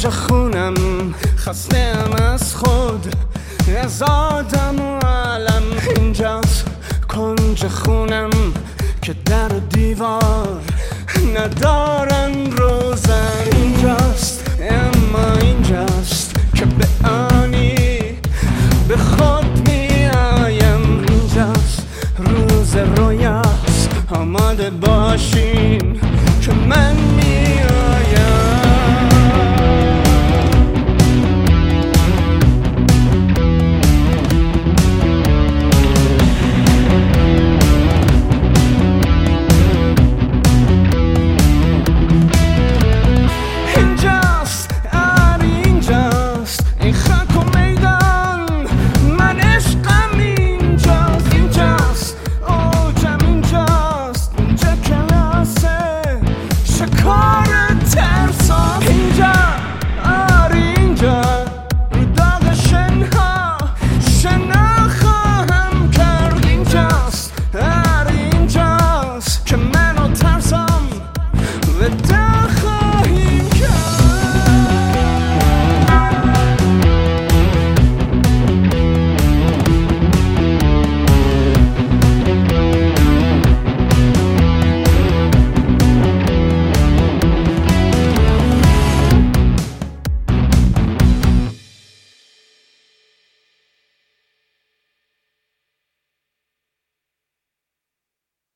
کنج خونم خستم از خود، از آدم و علم. اینجاست کنج خونم که در و دیوار ندارن روزن. اینجاست اما اینجاست که به آنی به خود می آیم. اینجاست روز رویاست، آماده باشین که من